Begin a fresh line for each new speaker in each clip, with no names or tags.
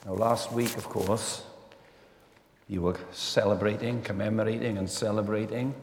Now, last week, of course, you were commemorating and celebrating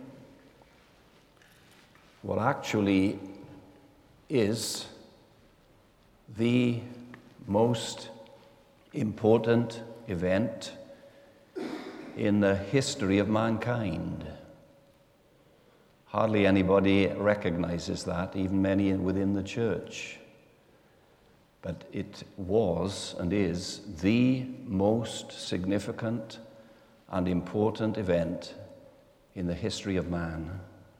what actually is the most important event in the history of mankind. Hardly anybody recognizes that, even many within the church. But it was and is the most significant and important event in the history of man.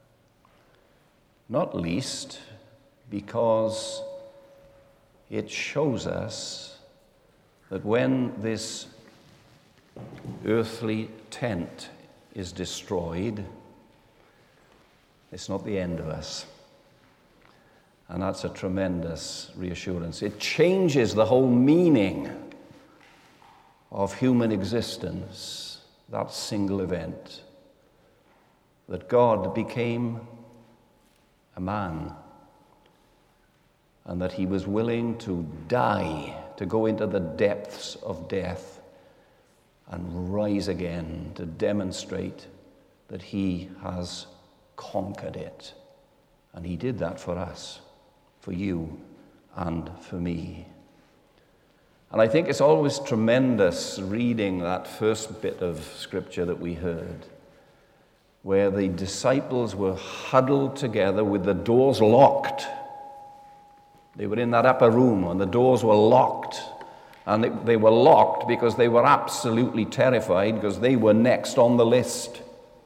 Not least because it shows us that when this earthly tent is destroyed, it's not the end of us. And that's a tremendous reassurance. It changes the whole meaning of human existence, that single event, that God became a man and that he was willing to die, to go into the depths of death and rise again to demonstrate that he has conquered it. And he did that for us, for you and for me. And I think it's always tremendous reading that first bit of scripture that we heard, where the disciples were huddled together with the doors locked. They were in that upper room and the doors were locked. And they were locked because they were absolutely terrified, because they were next on the list.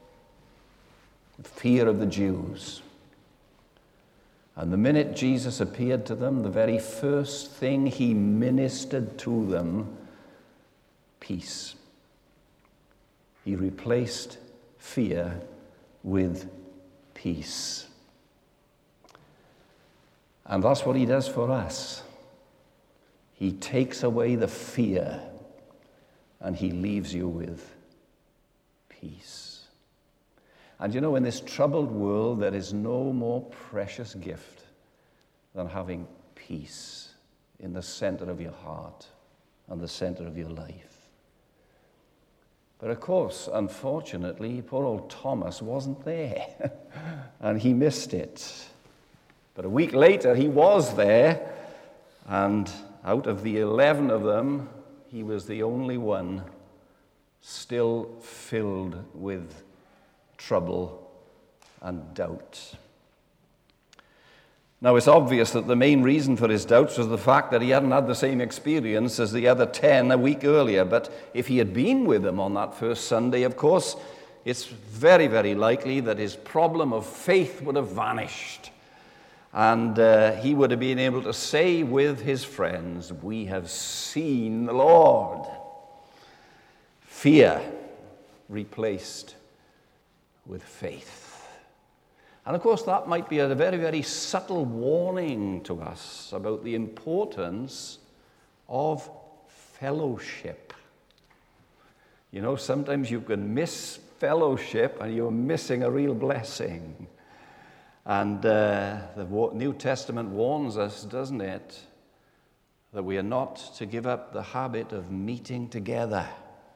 Fear of the Jews. And the minute Jesus appeared to them, the very first thing he ministered to them, peace. He replaced fear with peace. And that's what he does for us. He takes away the fear and he leaves you with peace. And you know, in this troubled world, there is no more precious gift than having peace in the center of your heart and the center of your life. But of course, unfortunately, poor old Thomas wasn't there, and he missed it. But a week later, he was there, and out of the 11 of them, he was the only one still filled with trouble and doubt. Now, it's obvious that the main reason for his doubts was the fact that he hadn't had the same experience as the other 10 a week earlier. But if he had been with them on that first Sunday, of course, it's very, very likely that his problem of faith would have vanished. And he would have been able to say with his friends, "We have seen the Lord." Fear replaced with faith. And of course, that might be a very, very subtle warning to us about the importance of fellowship. You know, sometimes you can miss fellowship and you're missing a real blessing. And the New Testament warns us, doesn't it, that we are not to give up the habit of meeting together.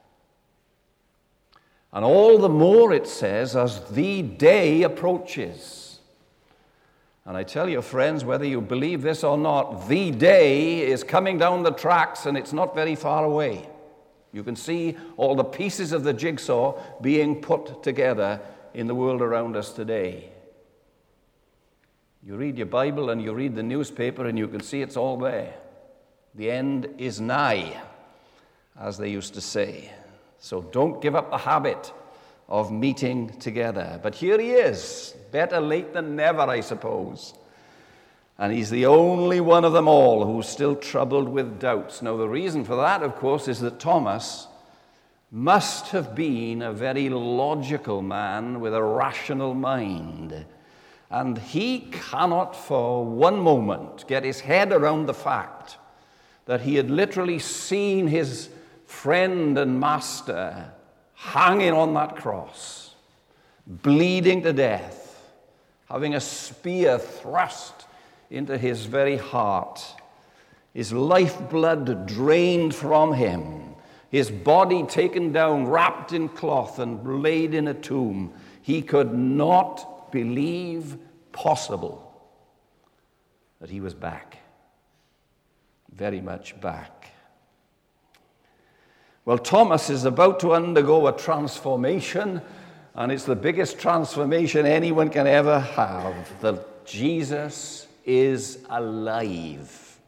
And all the more, it says, as the day approaches. And I tell you, friends, whether you believe this or not, the day is coming down the tracks and it's not very far away. You can see all the pieces of the jigsaw being put together in the world around us today. You read your Bible and you read the newspaper and you can see it's all there. The end is nigh, as they used to say. So don't give up the habit of meeting together. But here he is, better late than never, I suppose. And he's the only one of them all who's still troubled with doubts. Now, the reason for that, of course, is that Thomas must have been a very logical man with a rational mind. And he cannot for one moment get his head around the fact that he had literally seen his friend and master hanging on that cross, bleeding to death, having a spear thrust into his very heart. his lifeblood drained from him, his body taken down, wrapped in cloth, and laid in a tomb, he could not believe possible that he was back, very much back. Well, Thomas is about to undergo a transformation, and it's the biggest transformation anyone can ever have, that Jesus is alive.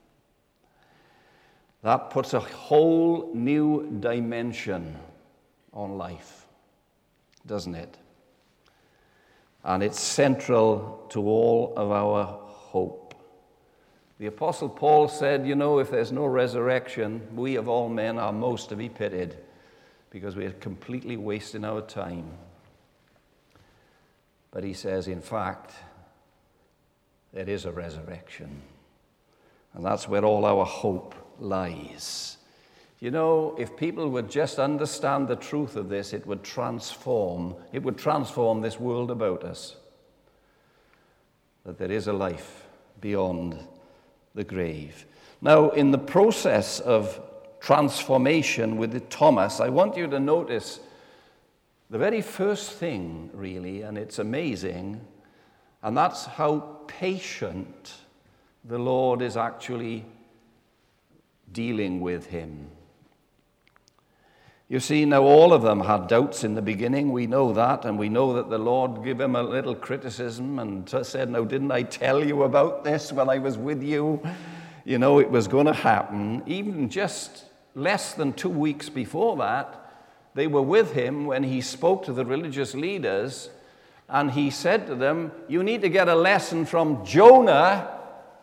That puts a whole new dimension on life, doesn't it? And it's central to all of our hope. The Apostle Paul said, if there's no resurrection, we of all men are most to be pitied, because we are completely wasting our time. But he says, in fact, there is a resurrection. And that's where all our hope lies. If people would just understand the truth of this, it would transform this world about us. That there is a life beyond the grave. Now, in the process of transformation with Thomas, I want you to notice the very first thing, really, and it's amazing, and that's how patient the Lord is actually dealing with him. You see, now all of them had doubts in the beginning. We know that, and we know that the Lord gave him a little criticism and said, now, didn't I tell you about this when I was with you? It was going to happen. Even just less than 2 weeks before that, they were with him when he spoke to the religious leaders, and he said to them, you need to get a lesson from Jonah,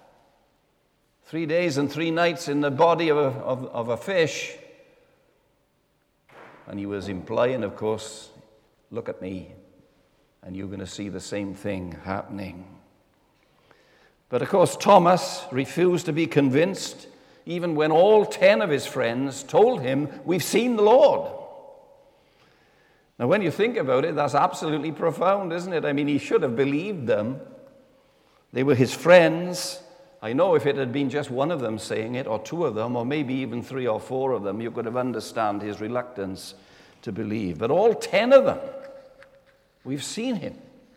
3 days and 3 nights in the body of a fish. And he was implying, of course, look at me, and you're going to see the same thing happening. But of course, Thomas refused to be convinced, even when all 10 of his friends told him, we've seen the Lord. Now, when you think about it, that's absolutely profound, isn't it? I mean, he should have believed them. They were his friends. I know if it had been just one of them saying it, or 2 of them, or maybe even 3 or 4 of them, you could have understood his reluctance to believe. But all 10 of them, we've seen him.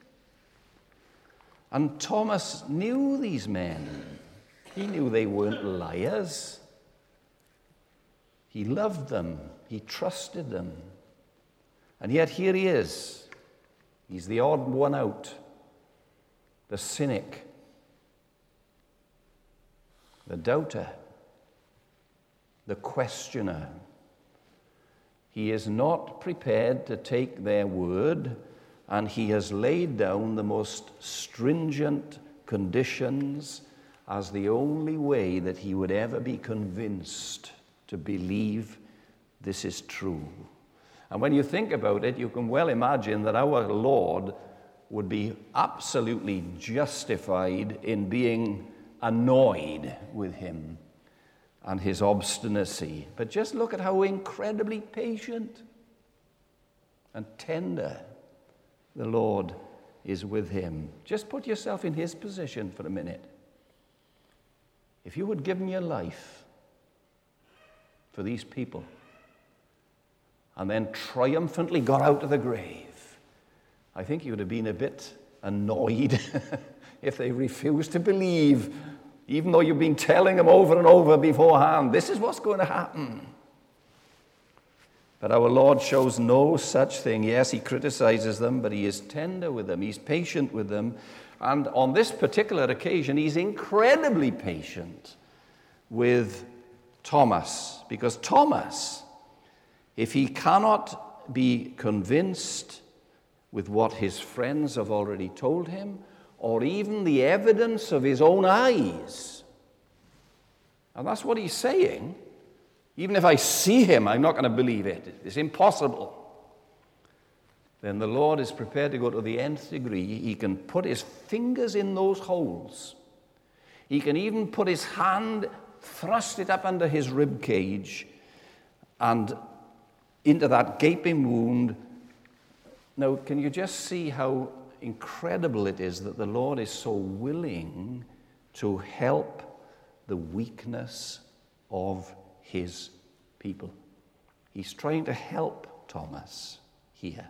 And Thomas knew these men. He knew they weren't liars. He loved them. He trusted them. And yet here he is. He's the odd one out, the cynic, the doubter, the questioner. He is not prepared to take their word, and he has laid down the most stringent conditions as the only way that he would ever be convinced to believe this is true. And when you think about it, you can well imagine that our Lord would be absolutely justified in being annoyed with him and his obstinacy. But just look at how incredibly patient and tender the Lord is with him. Just put yourself in his position for a minute. If you had given your life for these people and then triumphantly got out of the grave, I think you would have been a bit annoyed if they refused to believe, even though you've been telling them over and over beforehand, this is what's going to happen. But our Lord shows no such thing. Yes, he criticizes them, but he is tender with them. He's patient with them. And on this particular occasion, he's incredibly patient with Thomas. Because Thomas, if he cannot be convinced with what his friends have already told him, or even the evidence of his own eyes, and that's what he's saying, even if I see him, I'm not going to believe it. It's impossible. Then the Lord is prepared to go to the nth degree. He can put his fingers in those holes. He can even put his hand, thrust it up under his rib cage, and into that gaping wound. Now, can you just see how incredible it is that the Lord is so willing to help the weakness of his people. He's trying to help Thomas here.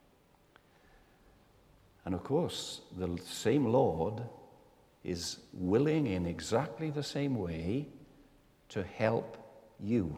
And of course, the same Lord is willing in exactly the same way to help you.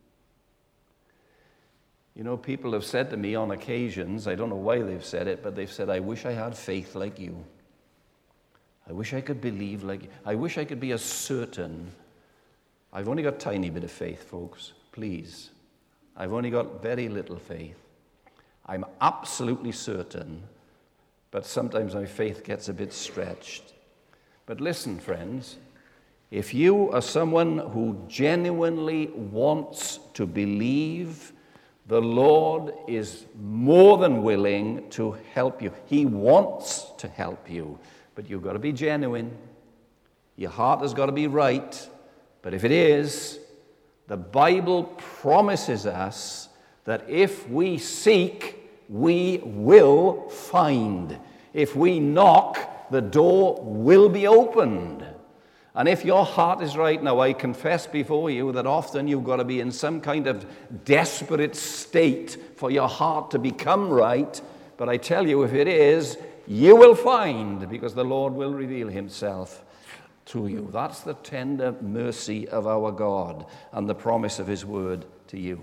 You know, people have said to me on occasions, I don't know why they've said it, but they've said, I wish I had faith like you. I wish I could believe like you. I wish I could be as certain. I've only got a tiny bit of faith, folks. Please. I've only got very little faith. I'm absolutely certain, but sometimes my faith gets a bit stretched. But listen, friends, if you are someone who genuinely wants to believe, the Lord is more than willing to help you. He wants to help you, but you've got to be genuine. Your heart has got to be right. But if it is, the Bible promises us that if we seek, we will find. If we knock, the door will be opened. And if your heart is right now, I confess before you that often you've got to be in some kind of desperate state for your heart to become right. But I tell you, if it is, you will find, because the Lord will reveal himself to you. That's the tender mercy of our God and the promise of his word to you.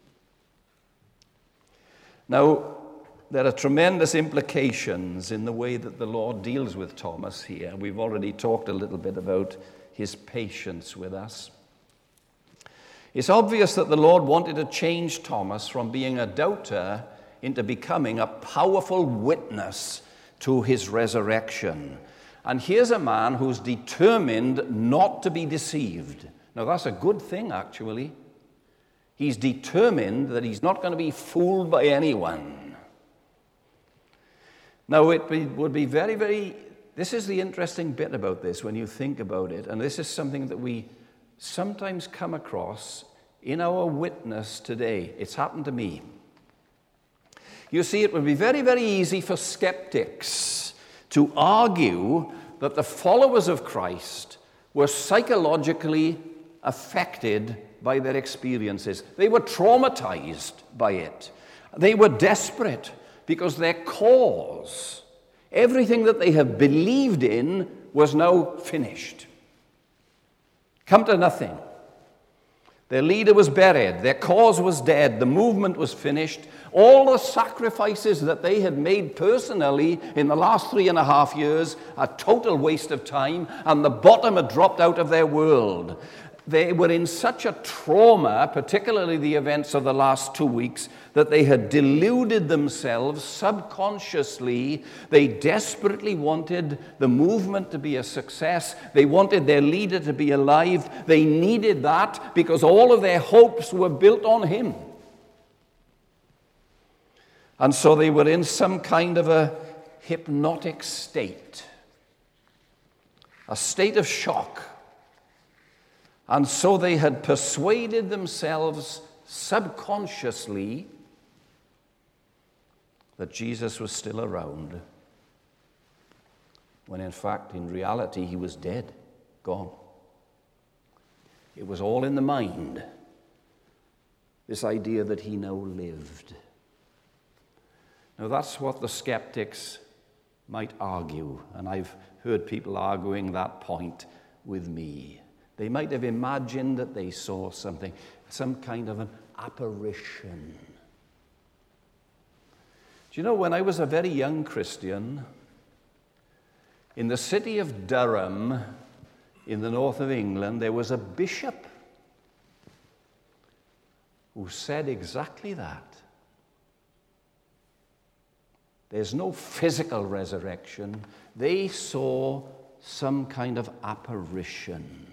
Now, there are tremendous implications in the way that the Lord deals with Thomas here. We've already talked a little bit about his patience with us. It's obvious that the Lord wanted to change Thomas from being a doubter into becoming a powerful witness to his resurrection. And here's a man who's determined not to be deceived. Now, that's a good thing, actually. He's determined that he's not going to be fooled by anyone. Now, would be very, this is the interesting bit about this when you think about it, and this is something that we sometimes come across in our witness today. It's happened to me. You see, it would be very easy for skeptics to argue that the followers of Christ were psychologically affected by their experiences. They were traumatized by it. They were desperate because their cause, everything that they have believed in, was now finished. Come to nothing. Their leader was buried. Their cause was dead. The movement was finished. All the sacrifices that they had made personally in the last 3.5 years, a total waste of time, and the bottom had dropped out of their world. They were in such a trauma, particularly the events of the last 2 weeks, that they had deluded themselves subconsciously. They desperately wanted the movement to be a success. They wanted their leader to be alive. They needed that because all of their hopes were built on him. And so they were in some kind of a hypnotic state, a state of shock. And so they had persuaded themselves subconsciously that Jesus was still around, when in fact, in reality, he was dead, gone. It was all in the mind, this idea that he now lived. Now, that's what the skeptics might argue, and I've heard people arguing that point with me. They might have imagined that they saw something, some kind of an apparition. Do you know, when I was a very young Christian, in the city of Durham, in the north of England, there was a bishop who said exactly that. There's no physical resurrection. They saw some kind of apparition.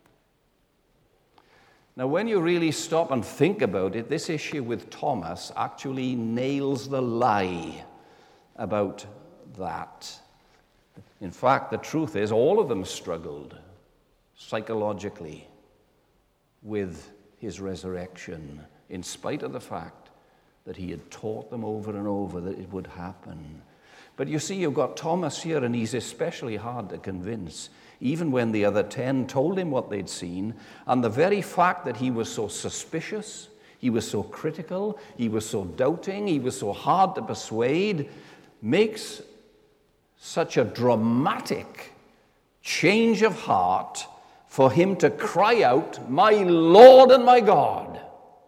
Now, when you really stop and think about it, this issue with Thomas actually nails the lie about that. In fact, the truth is all of them struggled psychologically with his resurrection, in spite of the fact that he had taught them over and over that it would happen. But you see, you've got Thomas here, and he's especially hard to convince, even when the other 10 told him what they'd seen. And the very fact that he was so suspicious, he was so critical, he was so doubting, he was so hard to persuade, makes such a dramatic change of heart for him to cry out, "My Lord and my God."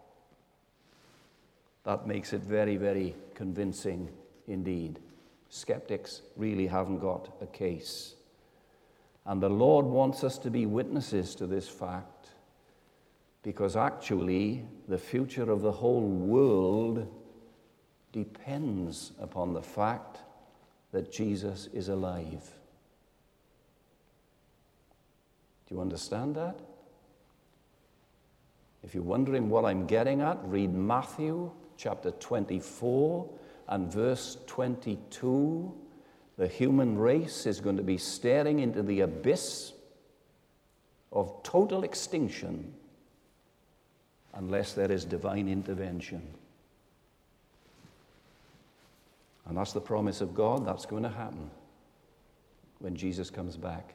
That makes it very, very convincing indeed. Skeptics really haven't got a case. And the Lord wants us to be witnesses to this fact, because actually the future of the whole world depends upon the fact that Jesus is alive. Do you understand that? If you're wondering what I'm getting at, read Matthew chapter 24 and verse 22. The human race is going to be staring into the abyss of total extinction unless there is divine intervention. And that's the promise of God. That's going to happen when Jesus comes back.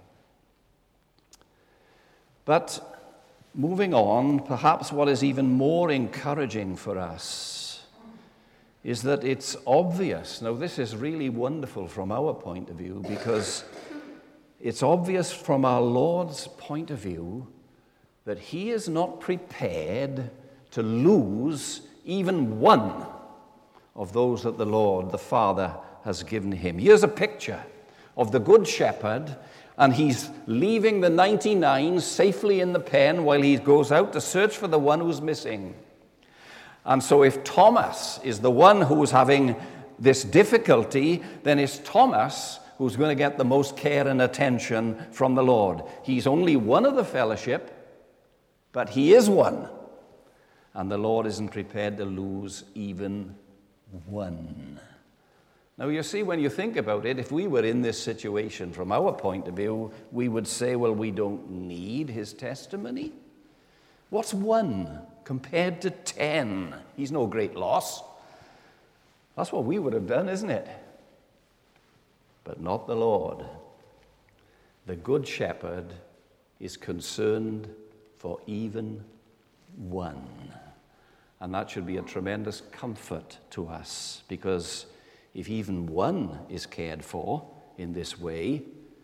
But moving on, perhaps what is even more encouraging for us is that it's obvious. Now, this is really wonderful from our point of view, because it's obvious from our Lord's point of view that he is not prepared to lose even one of those that the Lord, the Father, has given him. Here's a picture of the Good Shepherd, and he's leaving the 99 safely in the pen while he goes out to search for the one who's missing. And so if Thomas is the one who's having this difficulty, then it's Thomas who's going to get the most care and attention from the Lord. He's only one of the fellowship, but he is one. And the Lord isn't prepared to lose even one. Now, you see, when you think about it, if we were in this situation from our point of view, we would say, well, we don't need his testimony. What's one compared to 10? He's no great loss. That's what we would have done, isn't it? But not the Lord. The Good Shepherd is concerned for even one. And that should be a tremendous comfort to us, because if even one is cared for in this way,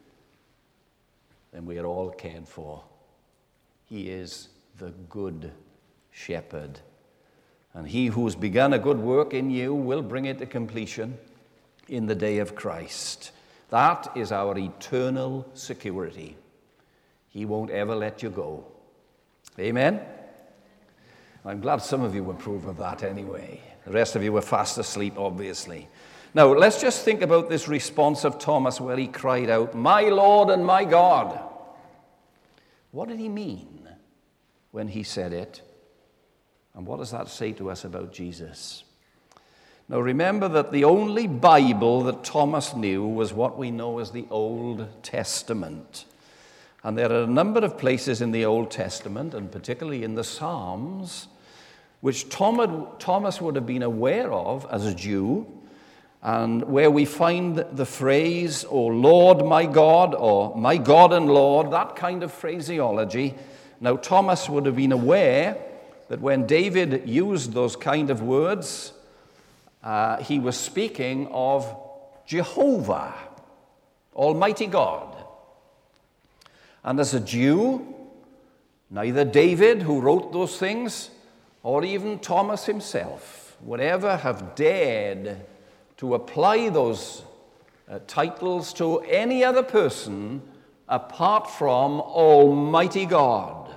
then we are all cared for. He is the Good Shepherd. And he who's begun a good work in you will bring it to completion in the day of Christ. That is our eternal security. He won't ever let you go. Amen? I'm glad some of you approve of that anyway. The rest of you were fast asleep, obviously. Now, let's just think about this response of Thomas where he cried out, "My Lord and my God." What did he mean when he said it? And what does that say to us about Jesus? Now, remember that the only Bible that Thomas knew was what we know as the Old Testament. And there are a number of places in the Old Testament, and particularly in the Psalms, which Thomas would have been aware of as a Jew, and where we find the phrase, "O Lord, my God," or "my God and Lord," that kind of phraseology. Now, Thomas would have been aware that when David used those kind of words, he was speaking of Jehovah, Almighty God. And as a Jew, neither David, who wrote those things, or even Thomas himself would ever have dared to apply those titles to any other person apart from Almighty God.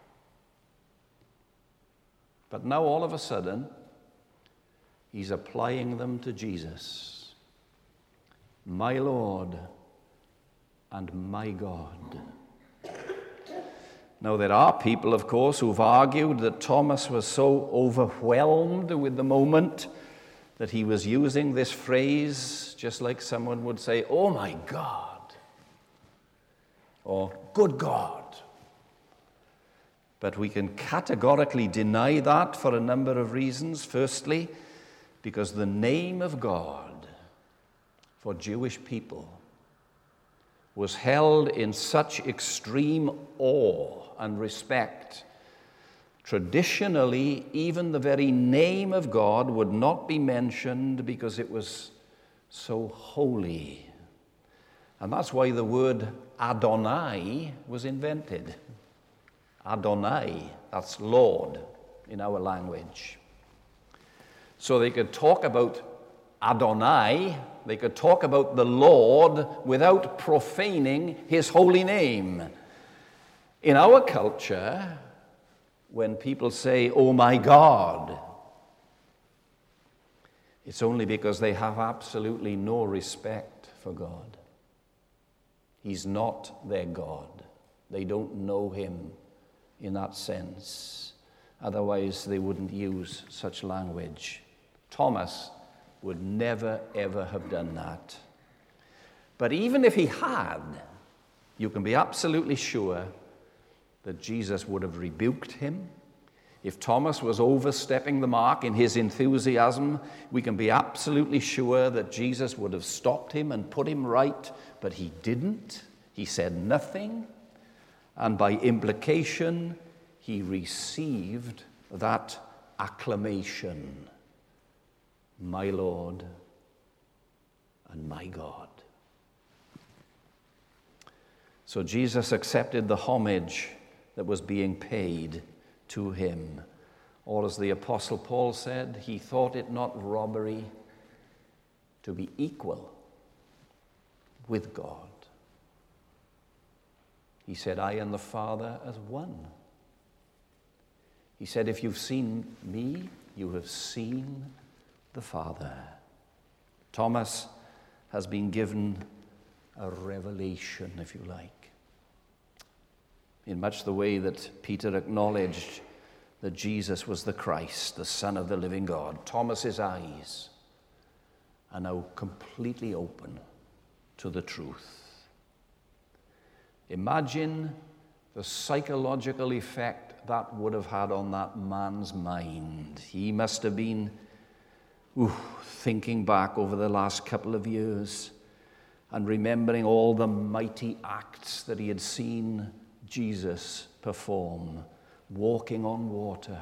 But now all of a sudden, he's applying them to Jesus. My Lord and my God. Now, there are people, of course, who've argued that Thomas was so overwhelmed with the moment that he was using this phrase just like someone would say, "Oh my God," or "Good God." But we can categorically deny that for a number of reasons. Firstly, because the name of God, for Jewish people was held in such extreme awe and respect. Traditionally, even the very name of God would not be mentioned because it was so holy. And that's why the word Adonai was invented. Adonai, that's Lord in our language. So they could talk about Adonai, they could talk about the Lord without profaning his holy name. In our culture, when people say, "Oh my God," it's only because they have absolutely no respect for God. He's not their God. They don't know him in that sense. Otherwise, they wouldn't use such language. Thomas would never, ever have done that. But even if he had, you can be absolutely sure that Jesus would have rebuked him. If Thomas was overstepping the mark in his enthusiasm, we can be absolutely sure that Jesus would have stopped him and put him right, but he didn't. He said nothing, and by implication, he received that acclamation. My Lord and my God. So Jesus accepted the homage that was being paid to him. Or as the Apostle Paul said, he thought it not robbery to be equal with God. He said, I and the Father as one. He said, if you've seen me, you have seen the Father. Thomas has been given a revelation, if you like, in much the way that Peter acknowledged that Jesus was the Christ, the Son of the living God. Thomas's eyes are now completely open to the truth. Imagine the psychological effect that would have had on that man's mind. He must have been thinking back over the last couple of years and remembering all the mighty acts that he had seen Jesus perform, walking on water,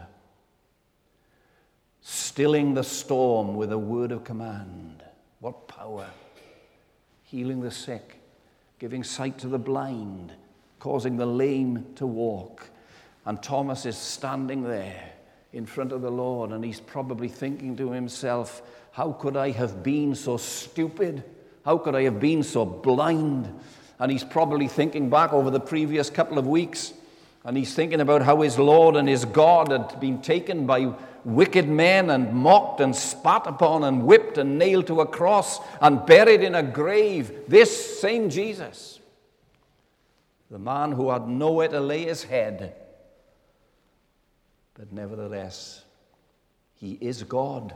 stilling the storm with a word of command. What power! Healing the sick, giving sight to the blind, causing the lame to walk. And Thomas is standing there in front of the Lord, and he's probably thinking to himself, how could I have been so stupid? How could I have been so blind? And he's probably thinking back over the previous couple of weeks, and he's thinking about how his Lord and his God had been taken by wicked men and mocked and spat upon and whipped and nailed to a cross and buried in a grave. This same Jesus, the man who had nowhere to lay his head, but nevertheless, he is God,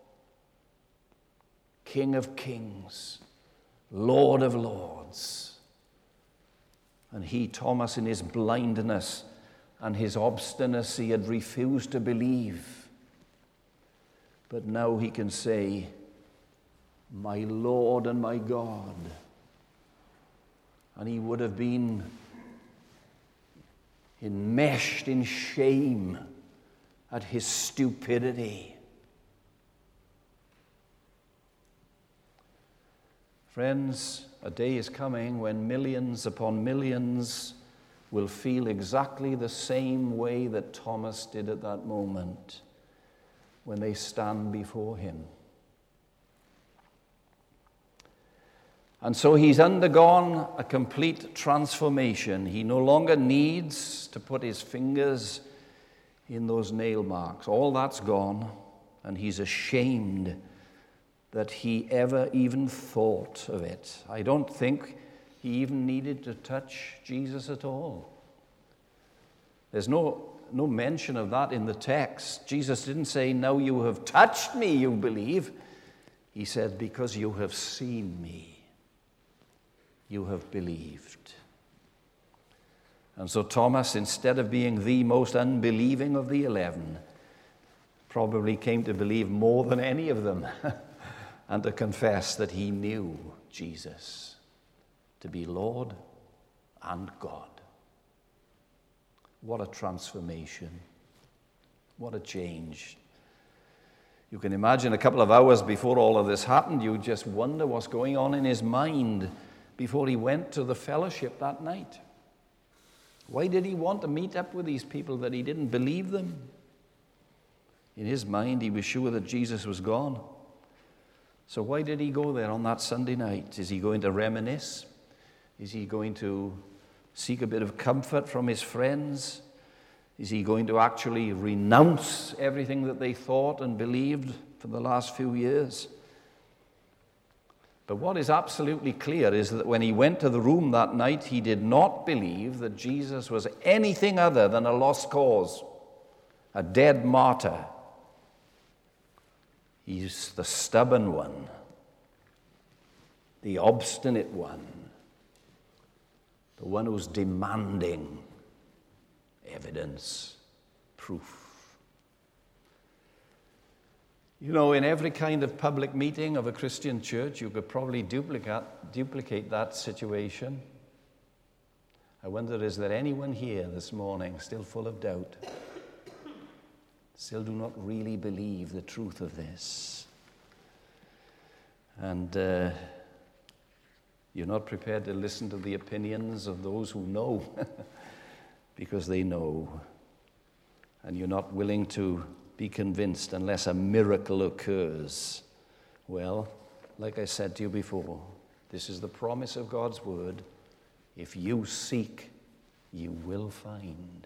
King of kings, Lord of lords. And he, Thomas, in his blindness and his obstinacy, had refused to believe. But now he can say, my Lord and my God. And he would have been enmeshed in shame at his stupidity. Friends, a day is coming when millions upon millions will feel exactly the same way that Thomas did at that moment when they stand before him. And so he's undergone a complete transformation. He no longer needs to put his fingers in those nail marks. All that's gone, and he's ashamed that he ever even thought of it. I don't think he even needed to touch Jesus at all. There's no mention of that in the text. Jesus didn't say, now you have touched me, you believe. He said, because you have seen me, you have believed. And so Thomas, instead of being the most unbelieving of the 11, probably came to believe more than any of them. and to confess that he knew Jesus to be Lord and God. What a transformation. What a change. You can imagine a couple of hours before all of this happened, you just wonder what's going on in his mind before he went to the fellowship that night. Why did he want to meet up with these people that he didn't believe them? In his mind, he was sure that Jesus was gone. So why did he go there on that Sunday night? Is he going to reminisce? Is he going to seek a bit of comfort from his friends? Is he going to actually renounce everything that they thought and believed for the last few years? But what is absolutely clear is that when he went to the room that night, he did not believe that Jesus was anything other than a lost cause, a dead martyr. He's the stubborn one, the obstinate one, the one who's demanding evidence, proof. You know, in every kind of public meeting of a Christian church, you could probably duplicate that situation. I wonder, is there anyone here this morning still full of doubt? Still do not really believe the truth of this? And you're not prepared to listen to the opinions of those who know because they know. And you're not willing to be convinced unless a miracle occurs. Well, like I said to you before, this is the promise of God's word. If you seek, you will find.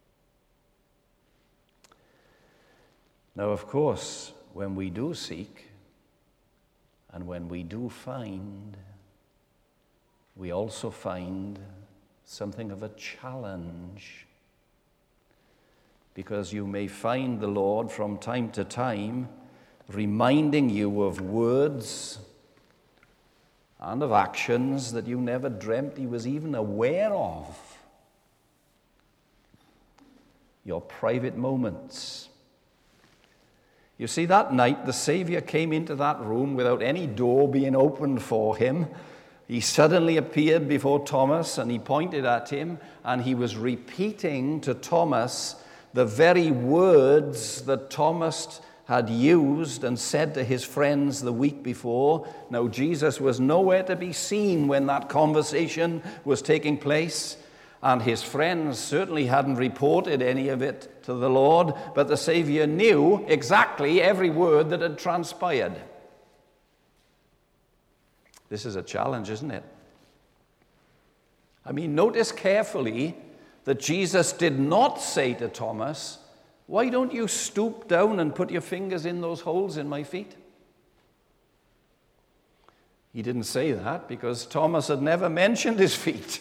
Now, of course, when we do seek and when we do find, we also find something of a challenge. Because you may find the Lord from time to time reminding you of words and of actions that you never dreamt he was even aware of. Your private moments. You see, that night the Savior came into that room without any door being opened for him. He suddenly appeared before Thomas and he pointed at him and he was repeating to Thomas the very words that Thomas had used and said to his friends the week before. Now, Jesus was nowhere to be seen when that conversation was taking place, and his friends certainly hadn't reported any of it to the Lord, but the Savior knew exactly every word that had transpired. This is a challenge, isn't it? I mean, notice carefully that Jesus did not say to Thomas, "Why don't you stoop down and put your fingers in those holes in my feet?" He didn't say that because Thomas had never mentioned his feet.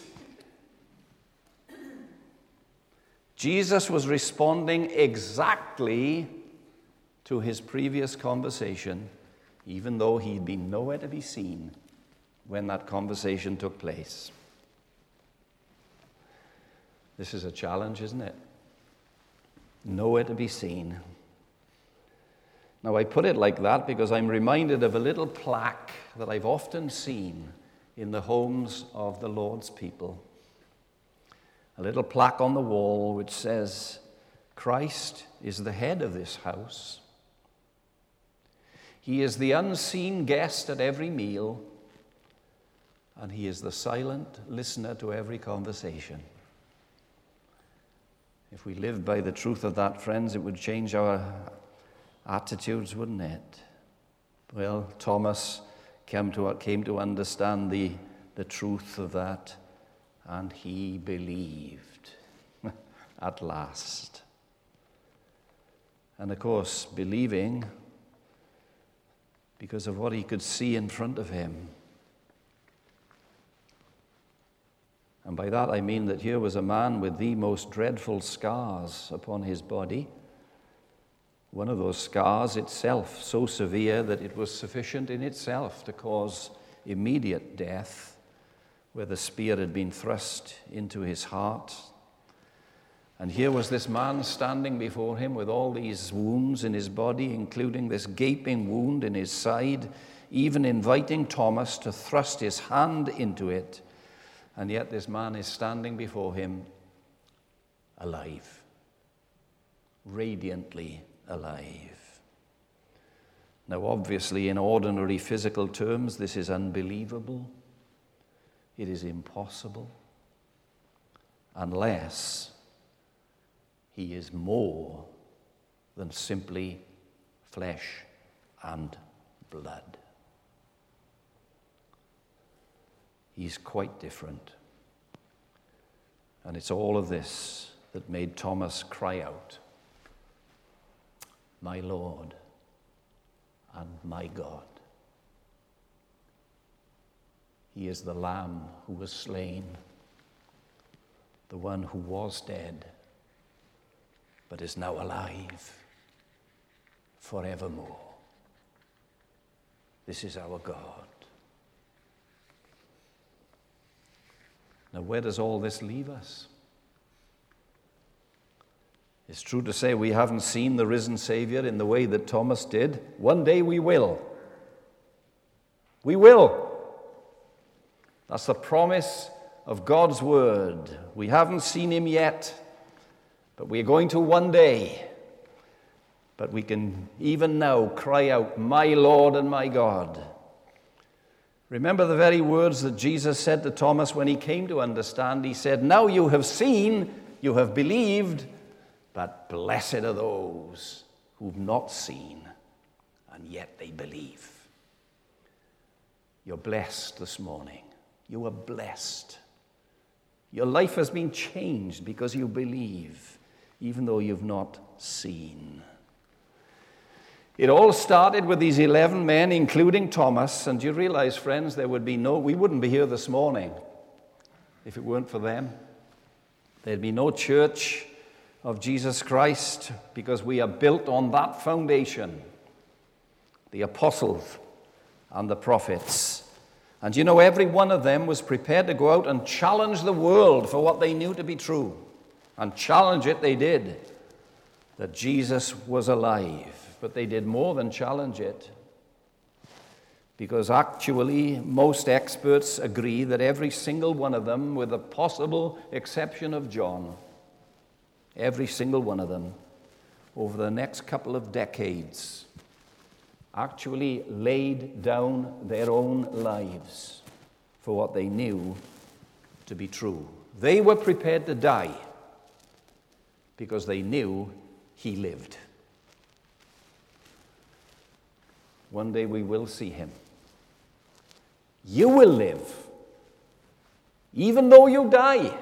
Jesus was responding exactly to his previous conversation, even though he'd been nowhere to be seen when that conversation took place. This is a challenge, isn't it? Nowhere to be seen. Now, I put it like that because I'm reminded of a little plaque that I've often seen in the homes of the Lord's people. A little plaque on the wall which says, "Christ is the head of this house. He is the unseen guest at every meal, and he is the silent listener to every conversation." If we lived by the truth of that, friends, it would change our attitudes, wouldn't it? Well, Thomas came to understand the truth of that, and he believed at last. And of course, believing because of what he could see in front of him. And by that I mean that here was a man with the most dreadful scars upon his body. One of those scars itself so severe that it was sufficient in itself to cause immediate death, where the spear had been thrust into his heart. And here was this man standing before him with all these wounds in his body, including this gaping wound in his side, even inviting Thomas to thrust his hand into it. And yet this man is standing before him alive, radiantly alive. Now, obviously, in ordinary physical terms, this is unbelievable. It is impossible, unless he is more than simply flesh and blood. He's quite different. And it's all of this that made Thomas cry out, "My Lord and my God." He is the Lamb who was slain, the one who was dead, but is now alive forevermore. This is our God. Now, where does all this leave us? It's true to say we haven't seen the risen Savior in the way that Thomas did. One day we will. We will. That's the promise of God's word. We haven't seen him yet, but we're going to one day. But we can even now cry out, "My Lord and my God." Remember the very words that Jesus said to Thomas when he came to understand. He said, "Now you have seen, you have believed, but blessed are those who've not seen, and yet they believe." You're blessed this morning. You are blessed. Your life has been changed because you believe, even though you've not seen. It all started with these 11 men, including Thomas, and you realize, friends, we wouldn't be here this morning if it weren't for them. There'd be no church of Jesus Christ, because we are built on that foundation, the apostles and the prophets. And you know, every one of them was prepared to go out and challenge the world for what they knew to be true. And challenge it they did, that Jesus was alive. But they did more than challenge it, because actually most experts agree that every single one of them, with the possible exception of John, every single one of them, over the next couple of decades, actually laid down their own lives for what they knew to be true. They were prepared to die because they knew he lived. One day we will see him. You will live, even though you die,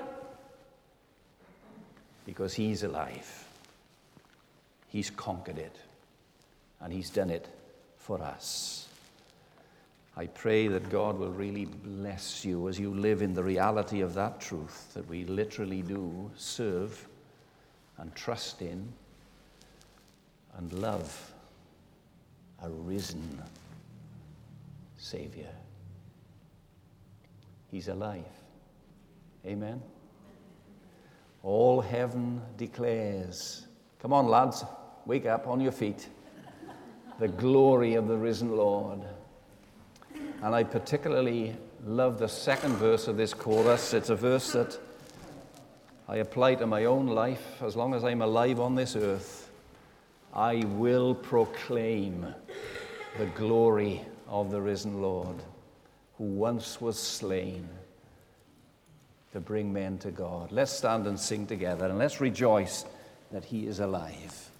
because he's alive. He's conquered it, and he's done it for us. I pray that God will really bless you as you live in the reality of that truth, that we literally do serve and trust in and love a risen Savior. He's alive. Amen. All heaven declares, come on lads, wake up on your feet, the glory of the risen Lord. And I particularly love the second verse of this chorus. It's a verse that I apply to my own life. As long as I'm alive on this earth, I will proclaim the glory of the risen Lord, who once was slain to bring men to God. Let's stand and sing together, and let's rejoice that he is alive.